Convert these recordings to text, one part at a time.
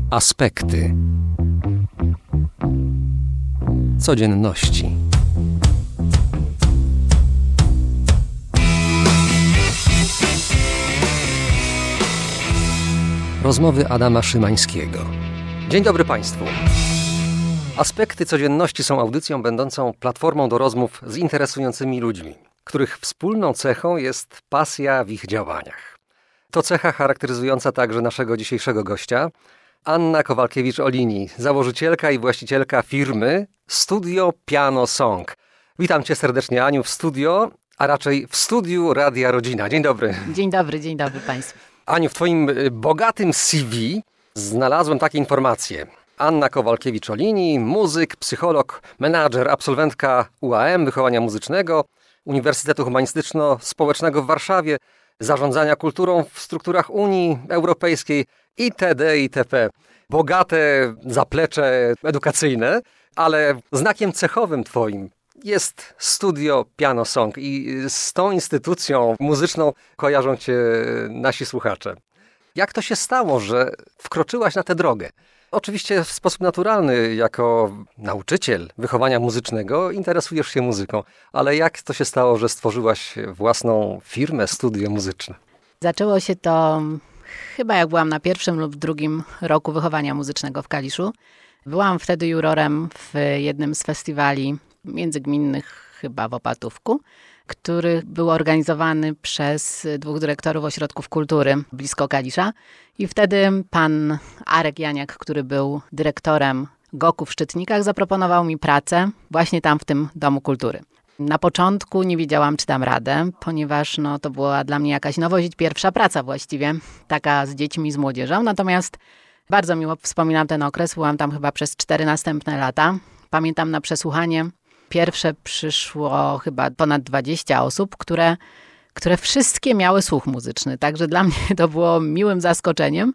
Aspekty codzienności. Rozmowy Adama Szymańskiego. Dzień dobry Państwu. Aspekty codzienności są audycją będącą platformą do rozmów z interesującymi ludźmi, których wspólną cechą jest pasja w ich działaniach. To cecha charakteryzująca także naszego dzisiejszego gościa, Anna Kowalkiewicz-Olini, założycielka i właścicielka firmy Studio Piano Song. Witam Cię serdecznie, Aniu, w studio, a raczej w studiu Radia Rodzina. Dzień dobry. Dzień dobry Państwu. Aniu, w Twoim bogatym CV znalazłem takie informacje. Anna Kowalkiewicz-Olini, muzyk, psycholog, menadżer, absolwentka UAM, wychowania muzycznego, Uniwersytetu Humanistyczno-Społecznego w Warszawie, zarządzania kulturą w strukturach Unii Europejskiej itd. itp. Bogate zaplecze edukacyjne, ale znakiem cechowym Twoim jest Studio Piano Song i z tą instytucją muzyczną kojarzą Cię nasi słuchacze. Jak to się stało, że wkroczyłaś na tę drogę? Oczywiście w sposób naturalny, jako nauczyciel wychowania muzycznego interesujesz się muzyką, ale jak to się stało, że stworzyłaś własną firmę, studio muzyczne? Zaczęło się to chyba jak byłam na pierwszym lub drugim roku wychowania muzycznego w Kaliszu. Byłam wtedy jurorem w jednym z festiwali międzygminnych, chyba w Opatówku, który był organizowany przez dwóch dyrektorów ośrodków kultury blisko Kalisza. I wtedy pan Arek Janiak, który był dyrektorem GOK-u w Szczytnikach, zaproponował mi pracę właśnie tam w tym Domu Kultury. Na początku nie wiedziałam, czy dam radę, ponieważ to była dla mnie jakaś nowość, pierwsza praca właściwie, taka z dziećmi, z młodzieżą. Natomiast bardzo miło wspominam ten okres, byłam tam chyba przez 4 następne lata. Pamiętam na przesłuchanie pierwsze przyszło chyba ponad 20 osób, które wszystkie miały słuch muzyczny. Także dla mnie to było miłym zaskoczeniem,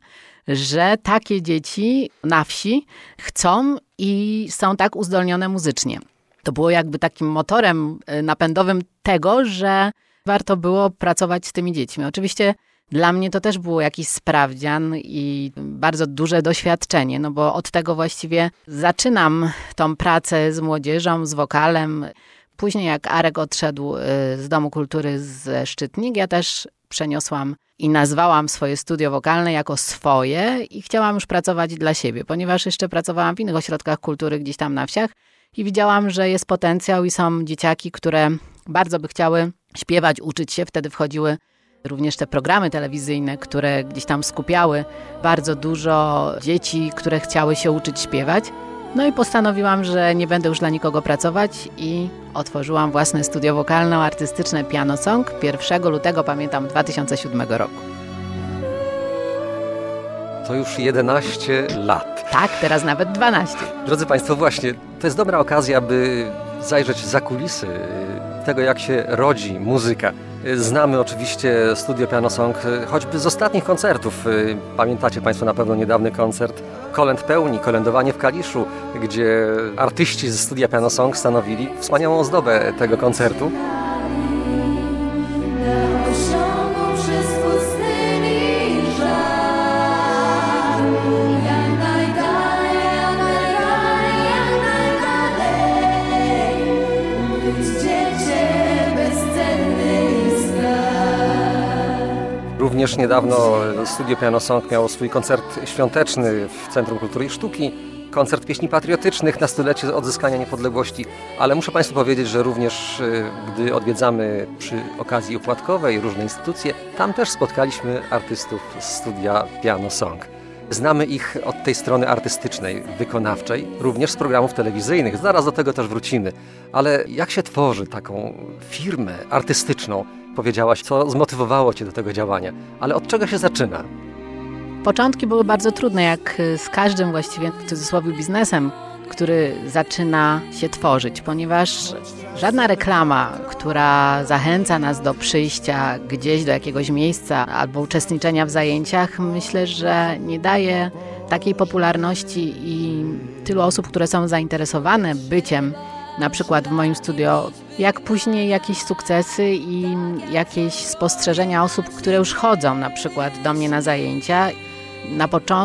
że takie dzieci na wsi chcą i są tak uzdolnione muzycznie. To było jakby takim motorem napędowym tego, że warto było pracować z tymi dziećmi. Oczywiście dla mnie to też było jakiś sprawdzian i bardzo duże doświadczenie, bo od tego właściwie zaczynam tą pracę z młodzieżą, z wokalem. Później jak Arek odszedł z Domu Kultury ze Szczytnik, ja też przeniosłam i nazwałam swoje studio wokalne jako swoje i chciałam już pracować dla siebie, ponieważ jeszcze pracowałam w innych ośrodkach kultury gdzieś tam na wsiach i widziałam, że jest potencjał i są dzieciaki, które bardzo by chciały śpiewać, uczyć się. Wtedy wchodziły również te programy telewizyjne, które gdzieś tam skupiały bardzo dużo dzieci, które chciały się uczyć śpiewać. I postanowiłam, że nie będę już dla nikogo pracować i otworzyłam własne studio wokalno-artystyczne Piano Song 1 lutego, pamiętam, 2007 roku. To już 11 lat. Tak, teraz nawet 12. Drodzy Państwo, właśnie, to jest dobra okazja, by zajrzeć za kulisy tego, jak się rodzi muzyka. Znamy oczywiście Studio Piano Song choćby z ostatnich koncertów. Pamiętacie Państwo na pewno niedawny koncert Kolęd Pełni, kolędowanie w Kaliszu, gdzie artyści ze Studia Piano Song stanowili wspaniałą ozdobę tego koncertu. Również niedawno Studio Piano Song miało swój koncert świąteczny w Centrum Kultury i Sztuki, koncert pieśni patriotycznych na stulecie odzyskania niepodległości, ale muszę Państwu powiedzieć, że również gdy odwiedzamy przy okazji opłatkowej różne instytucje, tam też spotkaliśmy artystów z Studia Piano Song. Znamy ich od tej strony artystycznej, wykonawczej, również z programów telewizyjnych. Zaraz do tego też wrócimy. Ale jak się tworzy taką firmę artystyczną? Powiedziałaś, co zmotywowało Cię do tego działania. Ale od czego się zaczyna? Początki były bardzo trudne, jak z każdym właściwie, w cudzysłowie, biznesem, który zaczyna się tworzyć, ponieważ żadna reklama, która zachęca nas do przyjścia gdzieś do jakiegoś miejsca albo uczestniczenia w zajęciach, myślę, że nie daje takiej popularności i tylu osób, które są zainteresowane byciem na przykład w moim studio, jak później jakieś sukcesy i jakieś spostrzeżenia osób, które już chodzą na przykład do mnie na zajęcia. Na początku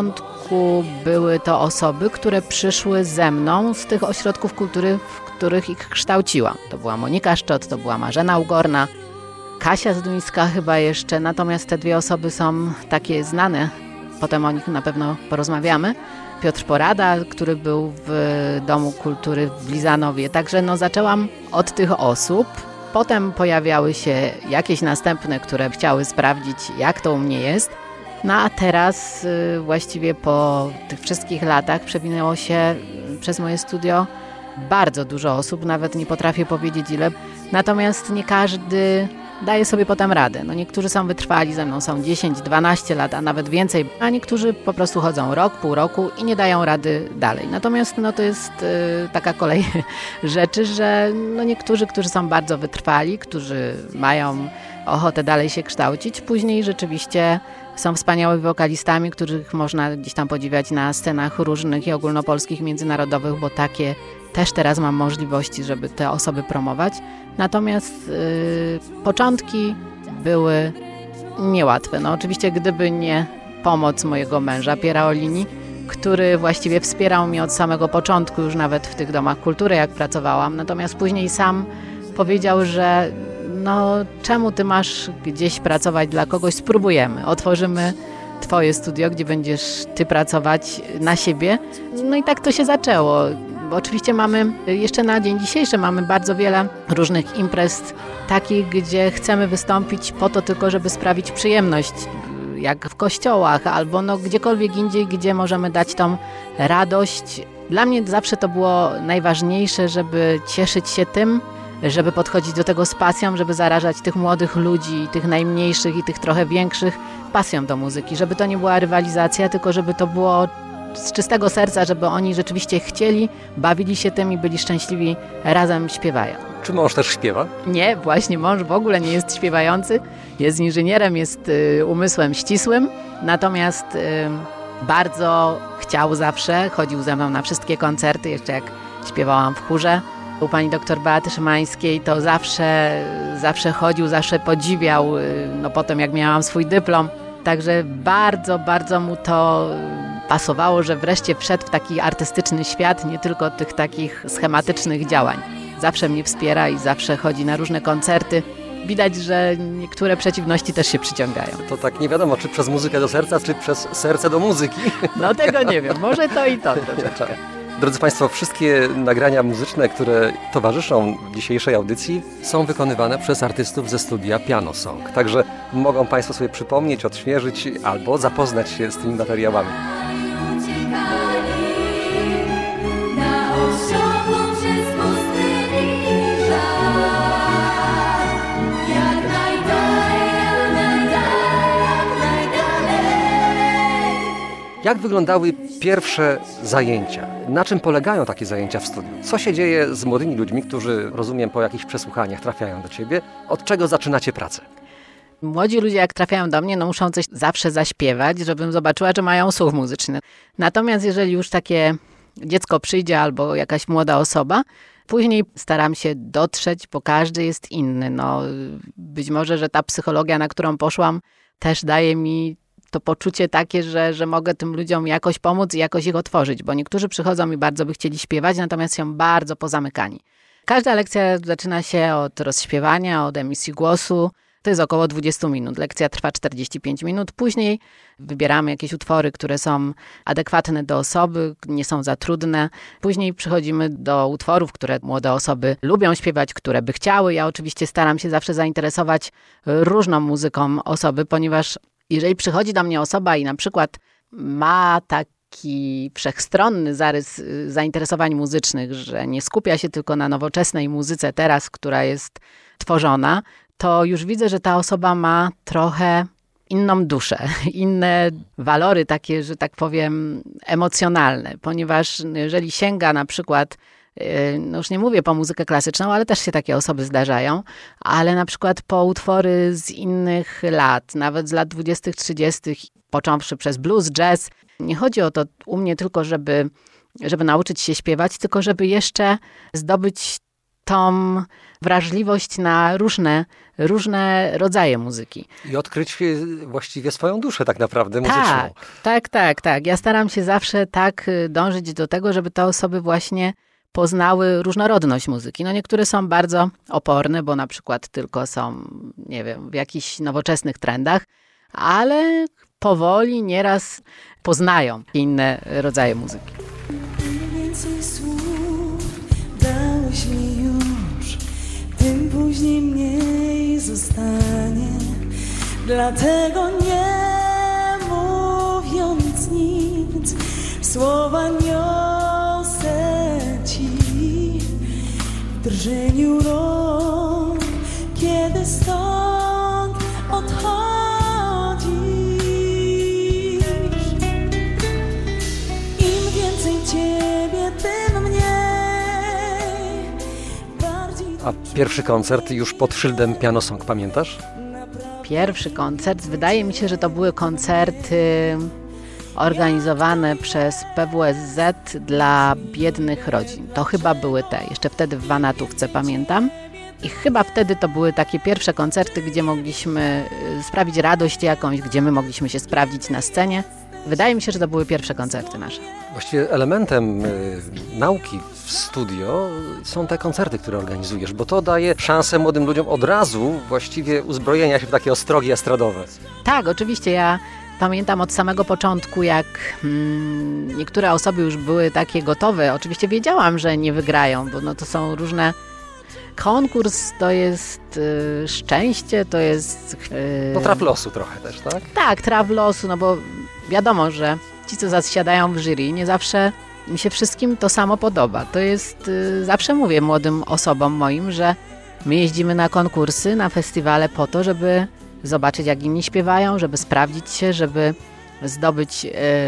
początku były to osoby, które przyszły ze mną z tych ośrodków kultury, w których ich kształciłam. To była Monika Szczot, to była Marzena Ugorna, Kasia Zduńska chyba jeszcze, natomiast te dwie osoby są takie znane, potem o nich na pewno porozmawiamy. Piotr Porada, który był w Domu Kultury w Blizanowie. Także zaczęłam od tych osób. Potem pojawiały się jakieś następne, które chciały sprawdzić, jak to u mnie jest. A teraz właściwie po tych wszystkich latach przewinęło się przez moje studio bardzo dużo osób, nawet nie potrafię powiedzieć ile. Natomiast nie każdy daje sobie potem radę. Niektórzy są wytrwali ze mną, są 10, 12 lat, a nawet więcej, a niektórzy po prostu chodzą rok, pół roku i nie dają rady dalej. Natomiast to jest taka kolej rzeczy, że niektórzy, którzy są bardzo wytrwali, którzy mają ochotę dalej się kształcić, później rzeczywiście są wspaniałymi wokalistami, których można gdzieś tam podziwiać na scenach różnych i ogólnopolskich, międzynarodowych, bo takie też teraz mam możliwości, żeby te osoby promować. Natomiast początki były niełatwe. Oczywiście gdyby nie pomoc mojego męża, Piera Olini, który właściwie wspierał mnie od samego początku, już nawet w tych domach kultury, jak pracowałam. Natomiast później sam powiedział, że czemu ty masz gdzieś pracować dla kogoś? Spróbujemy. Otworzymy twoje studio, gdzie będziesz ty pracować na siebie. I tak to się zaczęło. Bo oczywiście mamy, jeszcze na dzień dzisiejszy mamy bardzo wiele różnych imprez takich, gdzie chcemy wystąpić po to tylko, żeby sprawić przyjemność, jak w kościołach albo gdziekolwiek indziej, gdzie możemy dać tą radość. Dla mnie zawsze to było najważniejsze, żeby cieszyć się tym, żeby podchodzić do tego z pasją, żeby zarażać tych młodych ludzi, tych najmniejszych i tych trochę większych pasją do muzyki, żeby to nie była rywalizacja, tylko żeby to było z czystego serca, żeby oni rzeczywiście chcieli, bawili się tym i byli szczęśliwi razem śpiewają. Czy mąż też śpiewa? Nie, właśnie mąż w ogóle nie jest śpiewający, jest inżynierem, jest umysłem ścisłym, natomiast bardzo chciał zawsze, chodził ze mną na wszystkie koncerty, jeszcze jak śpiewałam w chórze u pani doktor Beaty Szymańskiej, to zawsze chodził, zawsze podziwiał, potem jak miałam swój dyplom, także bardzo, bardzo mu to pasowało, że wreszcie wszedł w taki artystyczny świat, nie tylko tych takich schematycznych działań. Zawsze mnie wspiera i zawsze chodzi na różne koncerty. Widać, że niektóre przeciwności też się przyciągają. To tak nie wiadomo, czy przez muzykę do serca, czy przez serce do muzyki. Tego nie wiem, może to i to troszeczkę. Drodzy Państwo, wszystkie nagrania muzyczne, które towarzyszą dzisiejszej audycji, są wykonywane przez artystów ze studia Piano Song. Także mogą Państwo sobie przypomnieć, odświeżyć albo zapoznać się z tymi materiałami. Jak wyglądały pierwsze zajęcia? Na czym polegają takie zajęcia w studiu? Co się dzieje z młodymi ludźmi, którzy, rozumiem, po jakichś przesłuchaniach trafiają do Ciebie? Od czego zaczynacie pracę? Młodzi ludzie, jak trafiają do mnie, muszą coś zawsze zaśpiewać, żebym zobaczyła, że mają słuch muzyczny. Natomiast jeżeli już takie dziecko przyjdzie albo jakaś młoda osoba, później staram się dotrzeć, bo każdy jest inny. Być może, że ta psychologia, na którą poszłam, też daje mi to poczucie takie, że mogę tym ludziom jakoś pomóc i jakoś ich otworzyć, bo niektórzy przychodzą i bardzo by chcieli śpiewać, natomiast są bardzo pozamykani. Każda lekcja zaczyna się od rozśpiewania, od emisji głosu. To jest około 20 minut. Lekcja trwa 45 minut. Później wybieramy jakieś utwory, które są adekwatne do osoby, nie są za trudne. Później przechodzimy do utworów, które młode osoby lubią śpiewać, które by chciały. Ja oczywiście staram się zawsze zainteresować różną muzyką osoby, ponieważ jeżeli przychodzi do mnie osoba i na przykład ma taki wszechstronny zarys zainteresowań muzycznych, że nie skupia się tylko na nowoczesnej muzyce teraz, która jest tworzona, to już widzę, że ta osoba ma trochę inną duszę, inne walory takie, że tak powiem, emocjonalne, ponieważ jeżeli sięga na przykład, już nie mówię po muzykę klasyczną, ale też się takie osoby zdarzają, ale na przykład po utwory z innych lat, nawet z lat 20., 30., począwszy przez blues, jazz. Nie chodzi o to u mnie tylko, żeby nauczyć się śpiewać, tylko żeby jeszcze zdobyć tą wrażliwość na różne rodzaje muzyki. I odkryć właściwie swoją duszę tak naprawdę muzyczną. Tak. Ja staram się zawsze tak dążyć do tego, żeby te osoby właśnie poznały różnorodność muzyki. No niektóre są bardzo oporne, bo na przykład tylko są, nie wiem, w jakichś nowoczesnych trendach, ale powoli nieraz poznają inne rodzaje muzyki. Więcej słów dałeś mi już, tym później mniej zostanie. Dlatego nie mówiąc nic, słowa niosę ci w drżeniu rąk, kiedy stąd odchodzisz. Im więcej ciebie, tym mniej. A pierwszy koncert już pod szyldem Piano Song, pamiętasz? Pierwszy koncert, wydaje mi się, że to były koncerty organizowane przez PWSZ dla biednych rodzin. To chyba były te, jeszcze wtedy w Wanatówce pamiętam. I chyba wtedy to były takie pierwsze koncerty, gdzie mogliśmy sprawić radość jakąś, gdzie my mogliśmy się sprawdzić na scenie. Wydaje mi się, że to były pierwsze koncerty nasze. Właściwie elementem nauki w studio są te koncerty, które organizujesz, bo to daje szansę młodym ludziom od razu właściwie uzbrojenia się w takie ostrogi estradowe. Tak, oczywiście. Ja pamiętam od samego początku, jak niektóre osoby już były takie gotowe. Oczywiście wiedziałam, że nie wygrają, bo no to są różne... Konkurs to jest szczęście, to jest... No traf losu trochę też, tak? Tak, traf losu, no bo wiadomo, że ci, co zasiadają w jury, nie zawsze mi się wszystkim to samo podoba. To jest, zawsze mówię młodym osobom moim, że my jeździmy na konkursy, na festiwale po to, żeby zobaczyć, jak inni śpiewają, żeby sprawdzić się, żeby zdobyć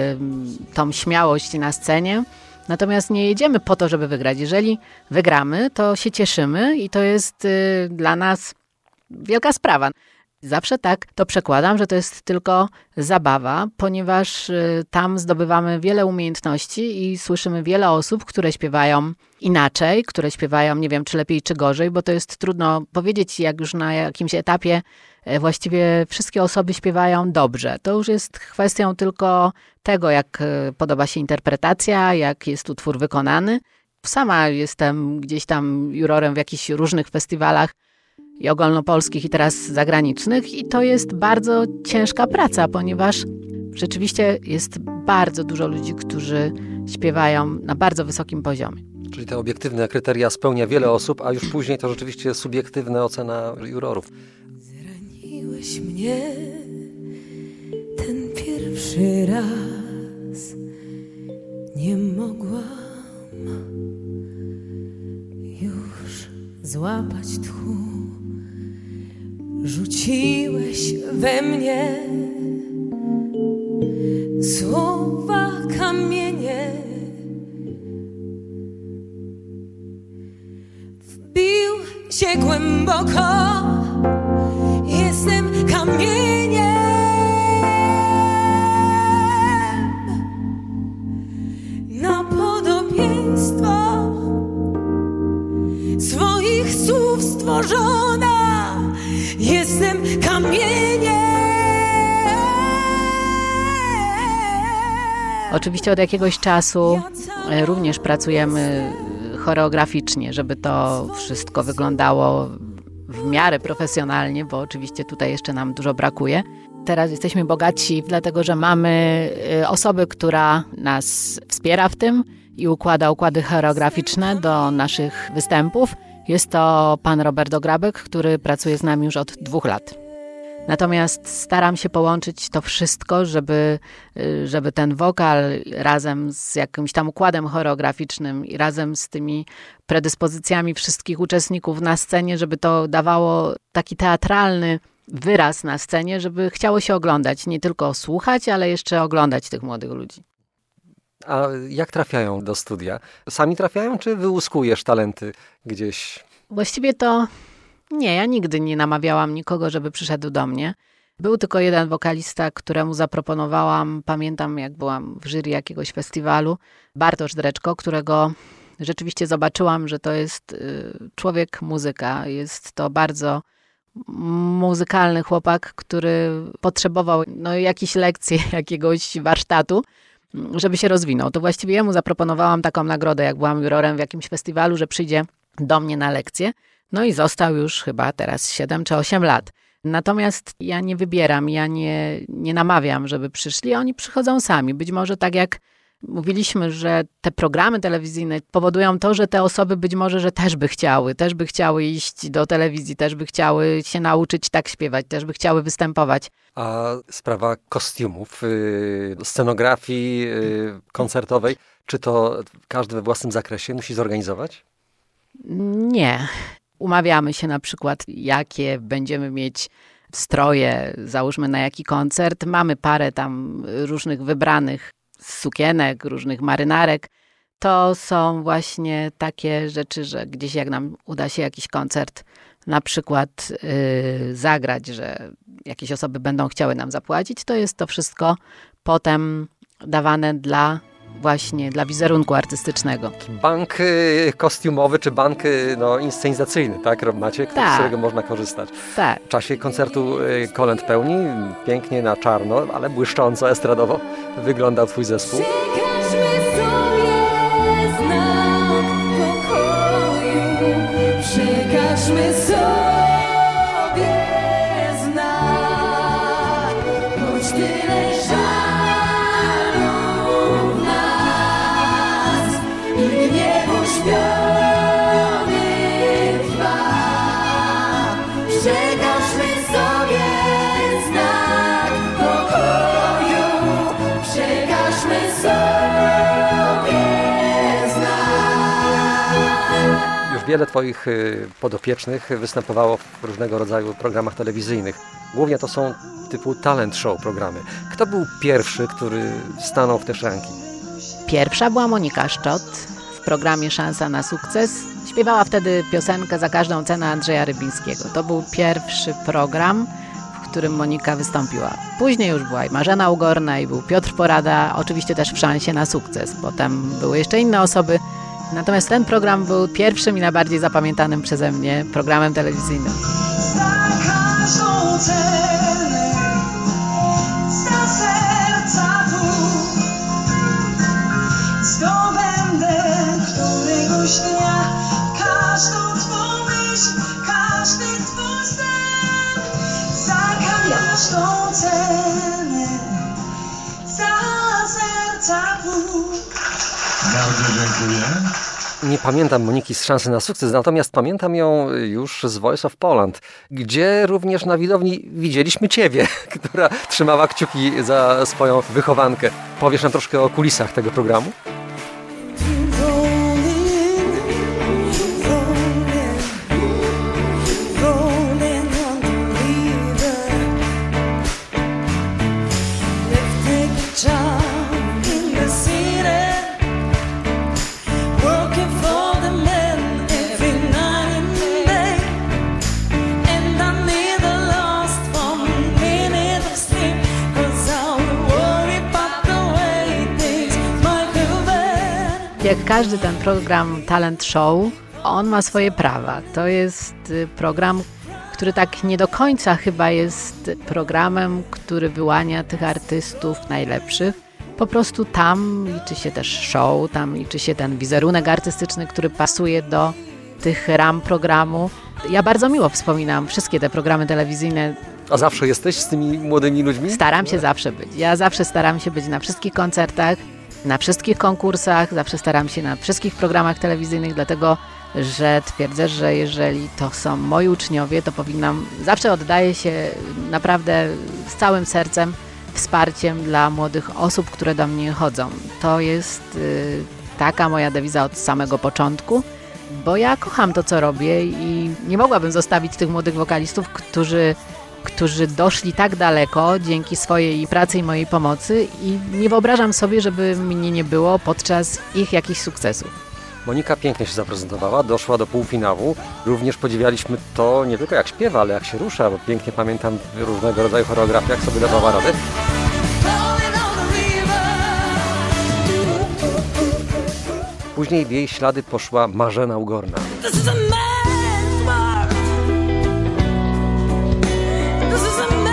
tą śmiałość na scenie. Natomiast nie jedziemy po to, żeby wygrać. Jeżeli wygramy, to się cieszymy i to jest dla nas wielka sprawa. Zawsze tak to przekładam, że to jest tylko zabawa, ponieważ tam zdobywamy wiele umiejętności i słyszymy wiele osób, które śpiewają inaczej, które śpiewają, nie wiem, czy lepiej, czy gorzej, bo to jest trudno powiedzieć, jak już na jakimś etapie właściwie wszystkie osoby śpiewają dobrze. To już jest kwestią tylko tego, jak podoba się interpretacja, jak jest utwór wykonany. Sama jestem gdzieś tam jurorem w jakichś różnych festiwalach i ogólnopolskich, i teraz zagranicznych, i to jest bardzo ciężka praca, ponieważ rzeczywiście jest bardzo dużo ludzi, którzy śpiewają na bardzo wysokim poziomie. Czyli te obiektywne kryteria spełnia wiele osób, a już później to rzeczywiście subiektywna ocena jurorów. Zraniłeś mnie ten pierwszy raz, nie mogłam już złapać tchu. Rzuciłeś we mnie słowa kamienie, wbił się głęboko, jestem kamieniem. Na podobieństwo swoich słów stworzona, jestem kamieniem. Oczywiście od jakiegoś czasu również pracujemy choreograficznie, żeby to wszystko wyglądało w miarę profesjonalnie, bo oczywiście tutaj jeszcze nam dużo brakuje. Teraz jesteśmy bogaci, dlatego że mamy osobę, która nas wspiera w tym i układa układy choreograficzne do naszych występów. Jest to pan Robert Ograbek, który pracuje z nami już od 2 lat. Natomiast staram się połączyć to wszystko, żeby ten wokal razem z jakimś tam układem choreograficznym i razem z tymi predyspozycjami wszystkich uczestników na scenie, żeby to dawało taki teatralny wyraz na scenie, żeby chciało się oglądać, nie tylko słuchać, ale jeszcze oglądać tych młodych ludzi. A jak trafiają do studia? Sami trafiają, czy wyłuskujesz talenty gdzieś? Właściwie to nie, ja nigdy nie namawiałam nikogo, żeby przyszedł do mnie. Był tylko jeden wokalista, któremu zaproponowałam, pamiętam jak byłam w jury jakiegoś festiwalu, Bartosz Dreczko, którego rzeczywiście zobaczyłam, że to jest człowiek muzyka. Jest to bardzo muzykalny chłopak, który potrzebował jakiejś lekcji, jakiegoś warsztatu, żeby się rozwinął. To właściwie jemu zaproponowałam taką nagrodę, jak byłam jurorem w jakimś festiwalu, że przyjdzie do mnie na lekcję. No i został już chyba teraz 7 czy 8 lat. Natomiast ja nie wybieram, ja nie namawiam, żeby przyszli, oni przychodzą sami. Być może tak jak mówiliśmy, że te programy telewizyjne powodują to, że te osoby być może, że też by chciały iść do telewizji, też by chciały się nauczyć tak śpiewać, też by chciały występować. A sprawa kostiumów, scenografii koncertowej, czy to każdy we własnym zakresie musi zorganizować? Nie. Umawiamy się na przykład, jakie będziemy mieć stroje, załóżmy na jaki koncert. Mamy parę tam różnych wybranych sukienek, różnych marynarek. To są właśnie takie rzeczy, że gdzieś jak nam uda się jakiś koncert na przykład zagrać, że jakieś osoby będą chciały nam zapłacić, to jest to wszystko potem dawane dla wizerunku artystycznego. Bank kostiumowy czy bank inscenizacyjny, tak? Macie, z którego można korzystać. Tak. W czasie koncertu Kolęd Pełni pięknie na czarno, ale błyszcząco, estradowo wyglądał twój zespół. Przekażmy sobie znak, choć tyle żalu w nas i gniewu śpiony trwa. Przekażmy sobie znak pokoju, przekażmy sobie znak. Już wiele twoich podopiecznych występowało w różnego rodzaju programach telewizyjnych. Głównie to są typu talent show programy. Kto był pierwszy, który stanął w te szranki? Pierwsza była Monika Szczot w programie Szansa na sukces. Śpiewała wtedy piosenkę Za każdą cenę Andrzeja Rybińskiego. To był pierwszy program, w którym Monika wystąpiła. Później już była i Marzena Ugorna, i był Piotr Porada, oczywiście też w Szansie na sukces. Potem były jeszcze inne osoby. Natomiast ten program był pierwszym i najbardziej zapamiętanym przeze mnie programem telewizyjnym. Za każdą cenę, za serca tu zdobędę któregoś dnia każdą twą myśl, każdy twój sen. Za każdą cenę, za serca tu. Bardzo dziękuję. Nie pamiętam Moniki z Szansy na sukces, natomiast pamiętam ją już z Voice of Poland, gdzie również na widowni widzieliśmy ciebie, która trzymała kciuki za swoją wychowankę. Powiesz nam troszkę o kulisach tego programu? Jak każdy ten program Talent Show, on ma swoje prawa. To jest program, który tak nie do końca chyba jest programem, który wyłania tych artystów najlepszych. Po prostu tam liczy się też show, tam liczy się ten wizerunek artystyczny, który pasuje do tych ram programu. Ja bardzo miło wspominam wszystkie te programy telewizyjne. A zawsze jesteś z tymi młodymi ludźmi? Staram się zawsze być. Ja zawsze staram się być na wszystkich koncertach, na wszystkich konkursach, zawsze staram się na wszystkich programach telewizyjnych, dlatego że twierdzę, że jeżeli to są moi uczniowie, to zawsze oddaję się naprawdę z całym sercem, wsparciem dla młodych osób, które do mnie chodzą. To jest taka moja dewiza od samego początku, bo ja kocham to, co robię i nie mogłabym zostawić tych młodych wokalistów, którzy doszli tak daleko dzięki swojej pracy i mojej pomocy i nie wyobrażam sobie, żeby mnie nie było podczas ich jakichś sukcesów. Monika pięknie się zaprezentowała, doszła do półfinału. Również podziwialiśmy to nie tylko jak śpiewa, ale jak się rusza, bo pięknie pamiętam w różnego rodzaju choreografiach sobie dawała radę. Później w jej ślady poszła Marzena Ugorna. This is a man's world. This is a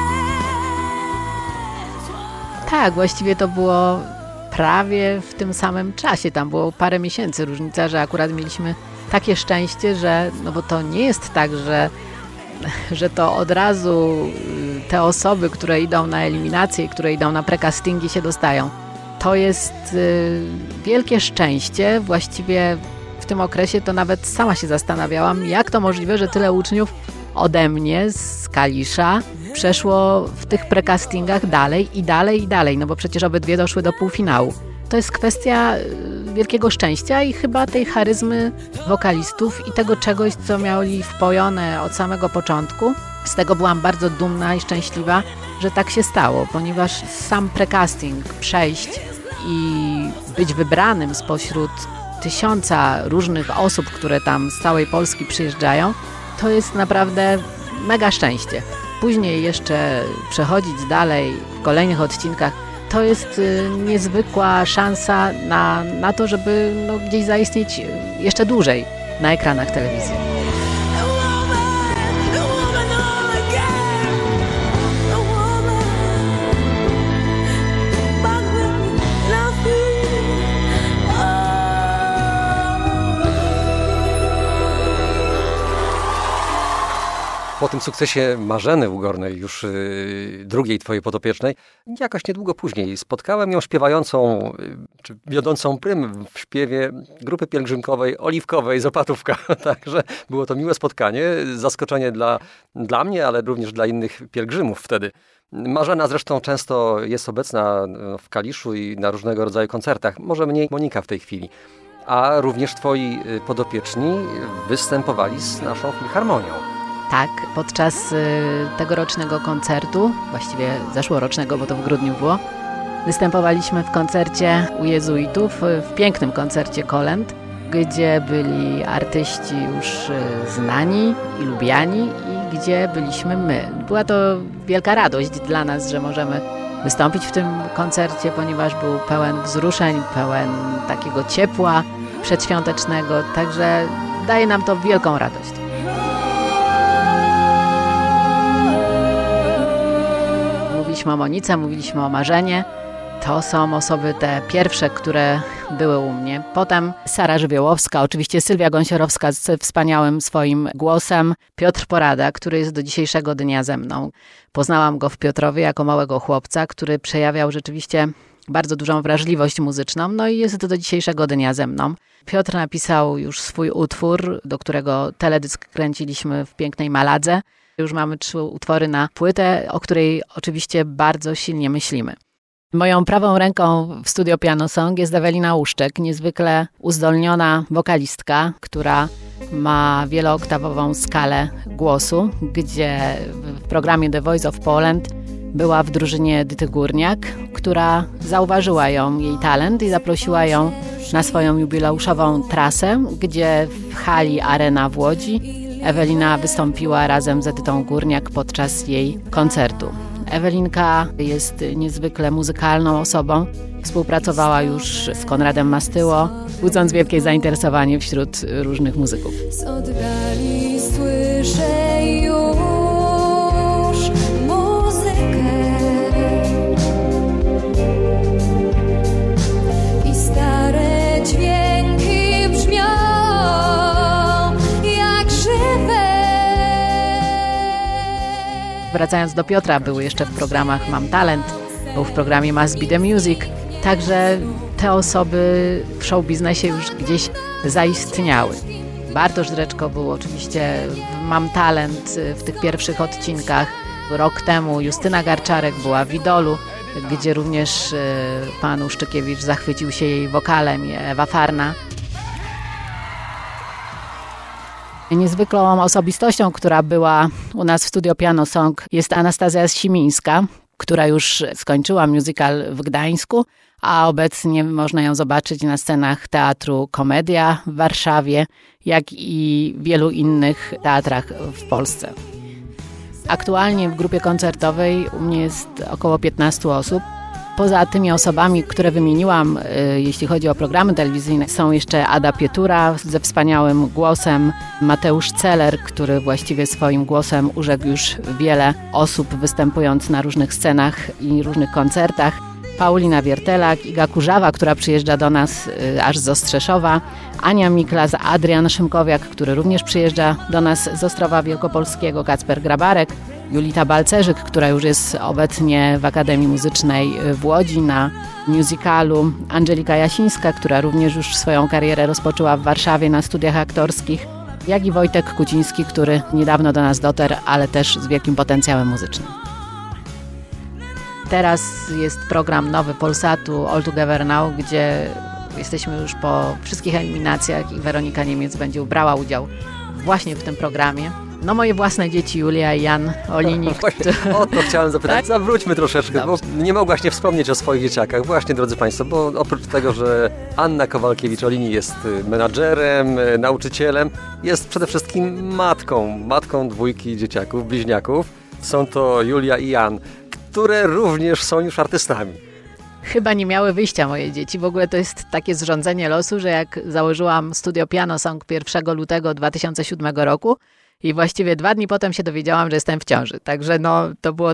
man's world. Tak, właściwie to było prawie w tym samym czasie. Tam było parę miesięcy różnica, że akurat mieliśmy takie szczęście, że no bo to nie jest tak, że to od razu te osoby, które idą na eliminację, które idą na precastingi się dostają. To jest wielkie szczęście. Właściwie w tym okresie to nawet sama się zastanawiałam, jak to możliwe, że tyle uczniów ode mnie z Kalisza przeszło w tych precastingach dalej i dalej i dalej, no bo przecież obydwie doszły do półfinału. To jest kwestia wielkiego szczęścia i chyba tej charyzmy wokalistów i tego czegoś, co mieli wpojone od samego początku. Z tego byłam bardzo dumna i szczęśliwa, że tak się stało, ponieważ sam precasting przejść i być wybranym spośród 1000 różnych osób, które tam z całej Polski przyjeżdżają, to jest naprawdę mega szczęście. Później jeszcze przechodzić dalej w kolejnych odcinkach, to jest niezwykła szansa na to, żeby gdzieś zaistnieć jeszcze dłużej na ekranach telewizji. A woman all again. A woman, but with nothing. Po tym sukcesie Marzeny Ugornej, już drugiej twojej podopiecznej, jakoś niedługo później spotkałem ją śpiewającą, czy wiodącą prym w śpiewie grupy pielgrzymkowej Oliwkowej z Opatówka. Także było to miłe spotkanie, zaskoczenie dla mnie, ale również dla innych pielgrzymów wtedy. Marzena zresztą często jest obecna w Kaliszu i na różnego rodzaju koncertach, może mniej Monika w tej chwili. A również twoi podopieczni występowali z naszą filharmonią. Tak, podczas tegorocznego koncertu, właściwie zeszłorocznego, bo to w grudniu było, występowaliśmy w koncercie u jezuitów, w pięknym koncercie kolęd, gdzie byli artyści już znani i lubiani i gdzie byliśmy my. Była to wielka radość dla nas, że możemy wystąpić w tym koncercie, ponieważ był pełen wzruszeń, pełen takiego ciepła przedświątecznego, także daje nam to wielką radość. Mówiliśmy o Monice, mówiliśmy o Marzenie. To są osoby te pierwsze, które były u mnie. Potem Sara Żywiołowska, oczywiście Sylwia Gąsiorowska z wspaniałym swoim głosem. Piotr Porada, który jest do dzisiejszego dnia ze mną. Poznałam go w Piotrowie jako małego chłopca, który przejawiał rzeczywiście bardzo dużą wrażliwość muzyczną, no i jest do dzisiejszego dnia ze mną. Piotr napisał już swój utwór, do którego teledysk kręciliśmy w pięknej Maladze. Już mamy 3 utwory na płytę, o której oczywiście bardzo silnie myślimy. Moją prawą ręką w Studio Piano Song jest Ewelina Uszczek, niezwykle uzdolniona wokalistka, która ma wielooktawową skalę głosu, gdzie w programie The Voice of Poland była w drużynie Edyty Górniak, która zauważyła jej talent i zaprosiła ją na swoją jubileuszową trasę, gdzie w hali Arena w Łodzi Ewelina wystąpiła razem z Edytą Górniak podczas jej koncertu. Ewelinka jest niezwykle muzykalną osobą. Współpracowała już z Konradem Mastyło, budząc wielkie zainteresowanie wśród różnych muzyków. Z oddali słyszę już muzykę i stare dźwięki brzmią jak żywe. Wracając do Piotra, był jeszcze w programach Mam Talent, był w programie Must Be The Music, także te osoby w showbiznesie już gdzieś zaistniały. Bartosz Dreczko był oczywiście w Mam Talent w tych pierwszych odcinkach. Rok temu Justyna Garczarek była w Idolu, gdzie również pan Uszczykiewicz zachwycił się jej wokalem, i Ewa Farna. Niezwykłą osobistością, która była u nas w Studio Piano Song, jest Anastazja Simińska, która już skończyła musical w Gdańsku, a obecnie można ją zobaczyć na scenach Teatru Komedia w Warszawie, jak i wielu innych teatrach w Polsce. Aktualnie w grupie koncertowej u mnie jest około 15 osób. Poza tymi osobami, które wymieniłam, jeśli chodzi o programy telewizyjne, są jeszcze Ada Pietura ze wspaniałym głosem, Mateusz Celer, który właściwie swoim głosem urzekł już wiele osób, występując na różnych scenach i różnych koncertach, Paulina Wiertelak, Iga Kurzawa, która przyjeżdża do nas aż z Ostrzeszowa, Ania Miklas, Adrian Szymkowiak, który również przyjeżdża do nas z Ostrowa Wielkopolskiego, Kacper Grabarek, Julita Balcerzyk, która już jest obecnie w Akademii Muzycznej w Łodzi na musicalu, Angelika Jasińska, która również już swoją karierę rozpoczęła w Warszawie na studiach aktorskich, jak i Wojtek Kuciński, który niedawno do nas dotarł, ale też z wielkim potencjałem muzycznym. Teraz jest program nowy Polsatu All Together Now, gdzie jesteśmy już po wszystkich eliminacjach i Weronika Niemiec będzie brała udział właśnie w tym programie. No moje własne dzieci, Julia i Jan Olinik. O to chciałem zapytać. Tak? Zawróćmy troszeczkę, bo nie mogłaś nie wspomnieć o swoich dzieciakach. Właśnie, drodzy Państwo, bo oprócz tego, że Anna Kowalkiewicz-Olini jest menadżerem, nauczycielem, jest przede wszystkim matką dwójki dzieciaków, bliźniaków. Są to Julia i Jan, które również są już artystami. Chyba nie miały wyjścia moje dzieci. W ogóle to jest takie zrządzenie losu, że jak założyłam studio Piano Song 1 lutego 2007 roku i właściwie 2 dni potem się dowiedziałam, że jestem w ciąży. Także to było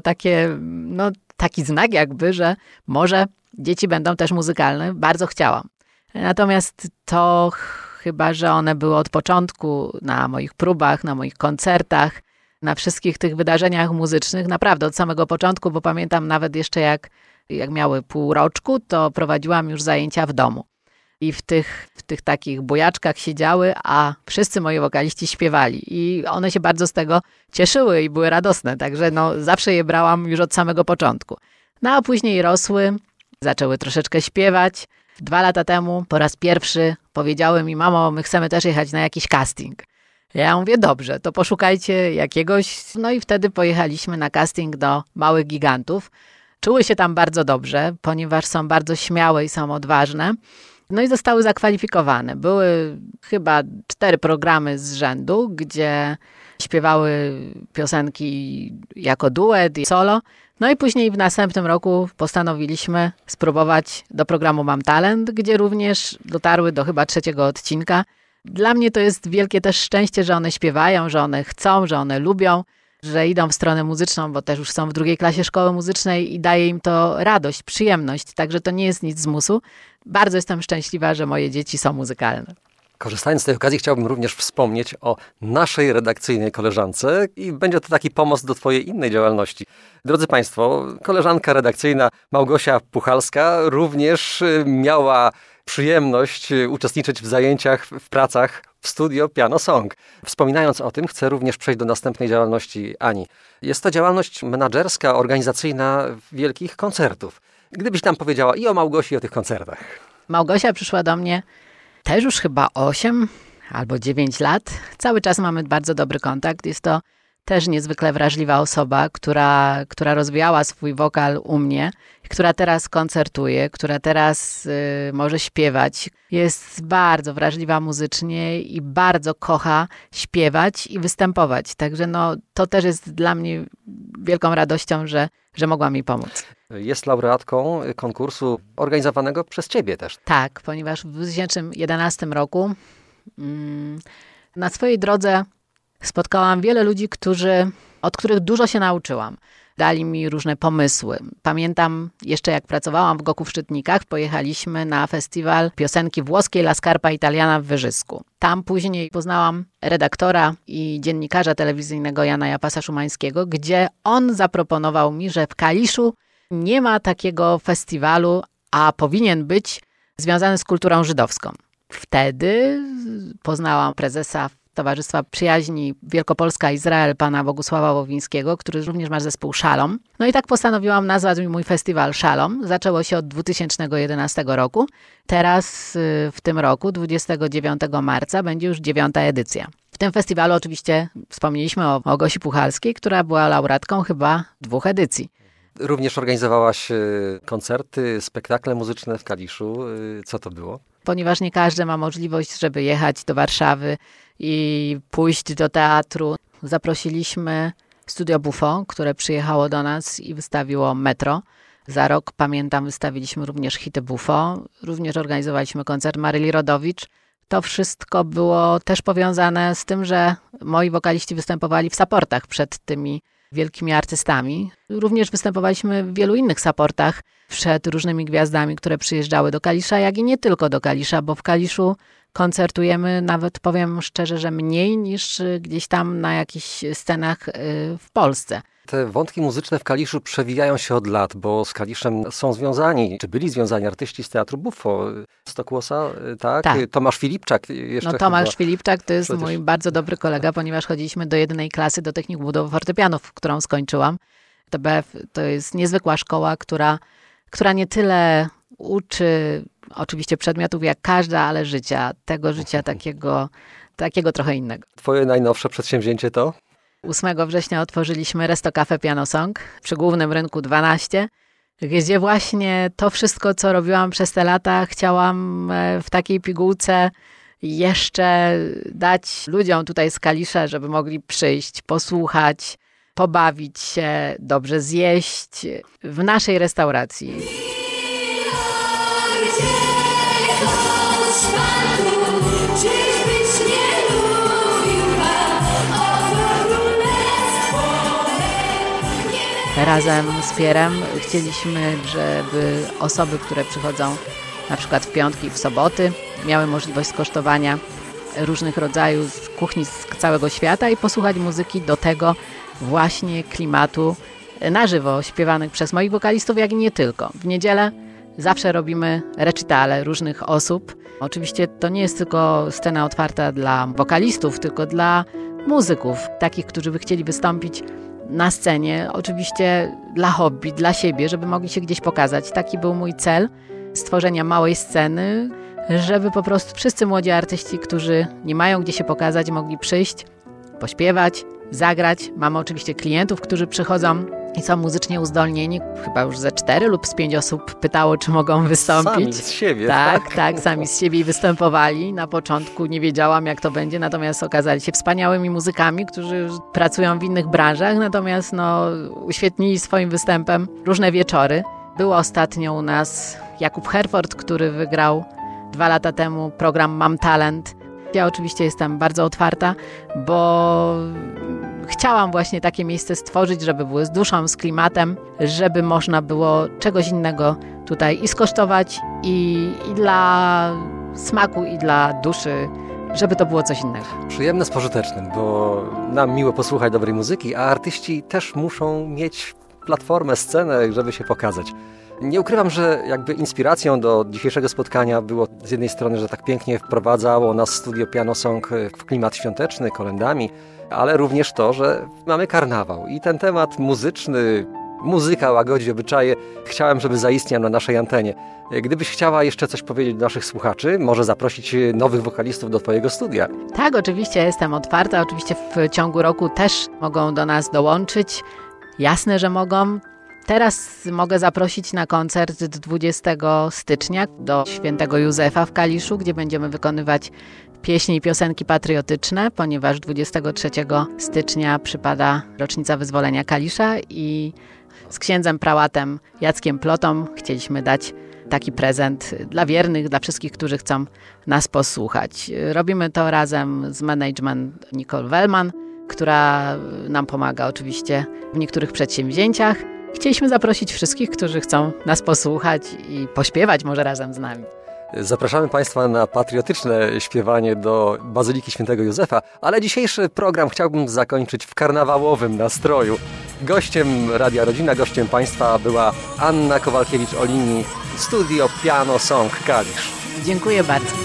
taki znak jakby, że może dzieci będą też muzykalne. Bardzo chciałam. Natomiast to chyba, że one były od początku na moich próbach, na moich koncertach, na wszystkich tych wydarzeniach muzycznych, naprawdę od samego początku, bo pamiętam nawet jeszcze jak miały półroczku, to prowadziłam już zajęcia w domu. I w tych takich bujaczkach siedziały, a wszyscy moi wokaliści śpiewali. I one się bardzo z tego cieszyły i były radosne, także zawsze je brałam już od samego początku. No a później rosły, zaczęły troszeczkę śpiewać. 2 lata temu po raz pierwszy powiedziały mi: mamo, my chcemy też jechać na jakiś casting. Ja mówię: dobrze, to poszukajcie jakiegoś. No i wtedy pojechaliśmy na casting do Małych Gigantów. Czuły się tam bardzo dobrze, ponieważ są bardzo śmiałe i są odważne. No i zostały zakwalifikowane. Były chyba 4 programy z rzędu, gdzie śpiewały piosenki jako duet i solo. No i później w następnym roku postanowiliśmy spróbować do programu Mam Talent, gdzie również dotarły do chyba 3. odcinka. Dla mnie to jest wielkie też szczęście, że one śpiewają, że one chcą, że one lubią, że idą w stronę muzyczną, bo też już są w 2. klasie szkoły muzycznej i daje im to radość, przyjemność. Także to nie jest nic z musu. Bardzo jestem szczęśliwa, że moje dzieci są muzykalne. Korzystając z tej okazji, chciałbym również wspomnieć o naszej redakcyjnej koleżance i będzie to taki pomost do Twojej innej działalności. Drodzy Państwo, koleżanka redakcyjna Małgosia Puchalska również miała przyjemność uczestniczyć w zajęciach, w pracach w studio Piano Song. Wspominając o tym, chcę również przejść do następnej działalności Ani. Jest to działalność menadżerska, organizacyjna wielkich koncertów. Gdybyś nam powiedziała i o Małgosi, i o tych koncertach. Małgosia przyszła do mnie też już chyba 8 albo 9 lat. Cały czas mamy bardzo dobry kontakt. Jest to też niezwykle wrażliwa osoba, która rozwijała swój wokal u mnie, która teraz koncertuje, która teraz może śpiewać. Jest bardzo wrażliwa muzycznie i bardzo kocha śpiewać i występować. Także to też jest dla mnie wielką radością, że mogłam jej pomóc. Jest laureatką konkursu organizowanego przez Ciebie też. Tak, ponieważ w 2011 roku na swojej drodze spotkałam wiele ludzi, od których dużo się nauczyłam. Dali mi różne pomysły. Pamiętam jeszcze, jak pracowałam w Goku w Szczytnikach, pojechaliśmy na festiwal piosenki włoskiej La Scarpa Italiana w Wyżysku. Tam później poznałam redaktora i dziennikarza telewizyjnego Jana Japasa-Szumańskiego, gdzie on zaproponował mi, że w Kaliszu nie ma takiego festiwalu, a powinien być związany z kulturą żydowską. Wtedy poznałam prezesa Towarzystwa Przyjaźni Wielkopolska-Izrael, pana Bogusława Łowińskiego, który również ma zespół Szalom. No i tak postanowiłam nazwać mój festiwal Szalom. Zaczęło się od 2011 roku. Teraz w tym roku, 29 marca, będzie już 9. edycja. W tym festiwalu oczywiście wspomnieliśmy o Małgosi Puchalskiej, która była laureatką chyba 2 edycji. Również organizowałaś koncerty, spektakle muzyczne w Kaliszu. Co to było? Ponieważ nie każdy ma możliwość, żeby jechać do Warszawy i pójść do teatru, zaprosiliśmy Studio Buffon, które przyjechało do nas i wystawiło Metro. Za rok, pamiętam, wystawiliśmy również hity Bufo, również organizowaliśmy koncert Maryli Rodowicz. To wszystko było też powiązane z tym, że moi wokaliści występowali w supportach przed tymi wielkimi artystami. Również występowaliśmy w wielu innych supportach przed różnymi gwiazdami, które przyjeżdżały do Kalisza, jak i nie tylko do Kalisza, bo w Kaliszu koncertujemy, nawet powiem szczerze, że mniej niż gdzieś tam na jakichś scenach w Polsce. Te wątki muzyczne w Kaliszu przewijają się od lat, bo z Kaliszem są związani, czy byli związani artyści z Teatru Buffo, Stokłosa, tak? Tak. Tomasz Filipczak jeszcze. No Tomasz chyba. Filipczak to jest Przecież. mój bardzo dobry kolega, ponieważ chodziliśmy do jednej klasy do technikum budowy fortepianów, którą skończyłam. TBF to jest niezwykła szkoła, która nie tyle uczy oczywiście przedmiotów jak każda, ale życia, tego życia takiego trochę innego. Twoje najnowsze przedsięwzięcie to? 8 września otworzyliśmy Resto Cafe Piano Song przy Głównym Rynku 12, gdzie właśnie to wszystko, co robiłam przez te lata, chciałam w takiej pigułce jeszcze dać ludziom tutaj z Kalisza, żeby mogli przyjść, posłuchać, pobawić się, dobrze zjeść w naszej restauracji. Razem z Pierrem chcieliśmy, żeby osoby, które przychodzą na przykład w piątki i w soboty, miały możliwość skosztowania różnych rodzajów kuchni z całego świata i posłuchać muzyki do tego właśnie klimatu na żywo śpiewanych przez moich wokalistów, jak i nie tylko. W niedzielę zawsze robimy recitale różnych osób. Oczywiście to nie jest tylko scena otwarta dla wokalistów, tylko dla muzyków, takich, którzy by chcieli wystąpić na scenie, oczywiście dla hobby, dla siebie, żeby mogli się gdzieś pokazać. Taki był mój cel, stworzenia małej sceny, żeby po prostu wszyscy młodzi artyści, którzy nie mają gdzie się pokazać, mogli przyjść, pośpiewać, zagrać. Mamy oczywiście klientów, którzy przychodzą i są muzycznie uzdolnieni. Chyba już ze 4 lub z 5 osób pytało, czy mogą wystąpić. Sami z siebie. Tak, sami z siebie występowali. Na początku nie wiedziałam, jak to będzie, natomiast okazali się wspaniałymi muzykami, którzy pracują w innych branżach, natomiast uświetnili swoim występem różne wieczory. Był ostatnio u nas Jakub Herford, który wygrał 2 lata temu program Mam Talent. Ja oczywiście jestem bardzo otwarta, bo chciałam właśnie takie miejsce stworzyć, żeby były z duszą, z klimatem, żeby można było czegoś innego tutaj i skosztować, i dla smaku, i dla duszy, żeby to było coś innego. Przyjemne z pożytecznym, bo nam miło posłuchać dobrej muzyki, a artyści też muszą mieć platformę, scenę, żeby się pokazać. Nie ukrywam, że jakby inspiracją do dzisiejszego spotkania było z jednej strony, że tak pięknie wprowadzało nas studio Piano Song w klimat świąteczny, kolędami, ale również to, że mamy karnawał i ten temat muzyczny, muzyka łagodzi obyczaje, chciałem, żeby zaistniał na naszej antenie. Gdybyś chciała jeszcze coś powiedzieć do naszych słuchaczy, może zaprosić nowych wokalistów do twojego studia. Tak, oczywiście jestem otwarta, oczywiście w ciągu roku też mogą do nas dołączyć. Jasne, że mogą. Teraz mogę zaprosić na koncert 20 stycznia do Świętego Józefa w Kaliszu, gdzie będziemy wykonywać pieśni i piosenki patriotyczne, ponieważ 23 stycznia przypada rocznica wyzwolenia Kalisza i z księdzem prałatem Jackiem Plotą chcieliśmy dać taki prezent dla wiernych, dla wszystkich, którzy chcą nas posłuchać. Robimy to razem z management Nicole Wellman, która nam pomaga oczywiście w niektórych przedsięwzięciach. Chcieliśmy zaprosić wszystkich, którzy chcą nas posłuchać i pośpiewać może razem z nami. Zapraszamy Państwa na patriotyczne śpiewanie do Bazyliki Świętego Józefa, ale dzisiejszy program chciałbym zakończyć w karnawałowym nastroju. Gościem Radia Rodzina, gościem Państwa była Anna Kowalkiewicz-Olini, studio Piano Song Kalisz. Dziękuję bardzo.